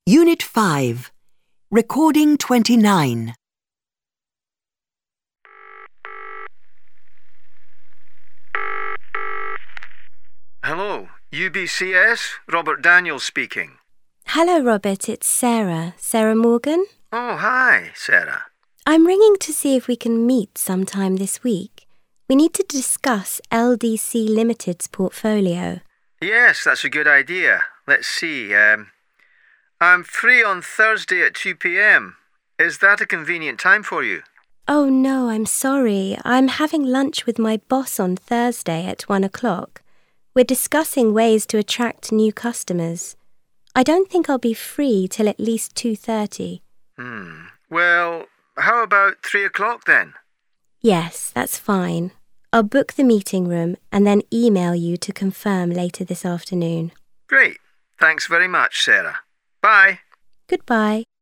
Unit 5. Recording 29. Hello, UBCS, Robert Daniels speaking. Hello, Robert. It's Sarah. Sarah Morgan. Oh, hi, Sarah. I'm ringing to see if we can meet sometime this week. We need to discuss LDC Limited's portfolio. Yes, that's a good idea. Let's see. I'm free on Thursday at 2 p.m. Is that a convenient time for you? Oh, no, I'm sorry. I'm having lunch with my boss on Thursday at 1 o'clock. We're discussing ways to attract new customers. I don't think I'll be free till at least 2:30. Well, how about 3 o'clock then? Yes, that's fine. I'll book the meeting room and then email you to confirm later this afternoon. Great. Thanks very much, Sarah. Bye. Goodbye.